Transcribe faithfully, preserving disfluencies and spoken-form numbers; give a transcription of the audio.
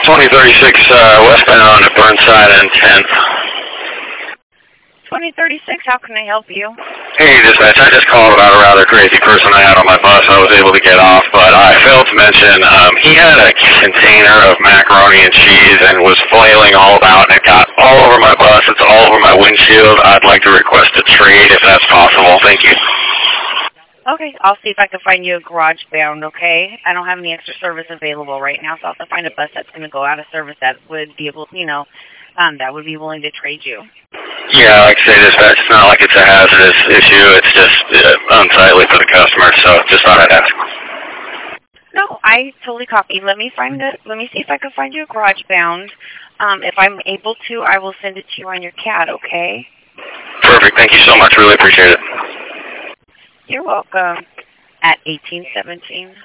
twenty thirty-six uh, westbound at Burnside and tenth. twenty thirty-six, how can I help you? Hey, dispatch, I just called about a rather crazy person I had on my bus. I was able to get off, but I failed to mention um, he had a container of macaroni and cheese and was flailing all about, and it got all over my bus. It's all over my windshield. I'd like to request a trade if that's possible. Thank you. Okay, I'll see if I can find you a garage bound, okay? I don't have any extra service available right now, so I'll have to find a bus that's going to go out of service that would be able, you know, um, that would be willing to trade you. Yeah, like I say, dispatch, it's not like it's a hazardous issue. It's just uh, unsightly for the customer, so just thought I'd ask. No, I totally copy. Let me find it. Let me see if I can find you a garage bound. Um, if I'm able to, I will send it to you on your C A D, okay? Perfect. Thank you so much. Really appreciate it. You're welcome. At eighteen seventeen.